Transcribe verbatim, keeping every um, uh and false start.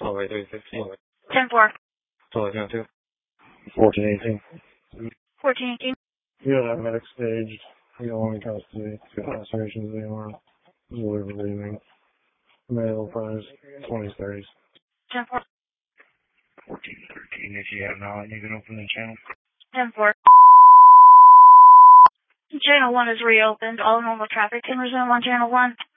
twelve eight three fifteen. ten four. twelve eight two. fourteen eighteen. fourteen eighteen. You got that medic staged. You got one in custody. Got lacerations of the arm. Liver bleeding. Male price twenty thirties. ten four. fourteen thirteen. If you have knowledge, you can open the channel. ten four. Channel one is reopened. All normal traffic can resume on channel one.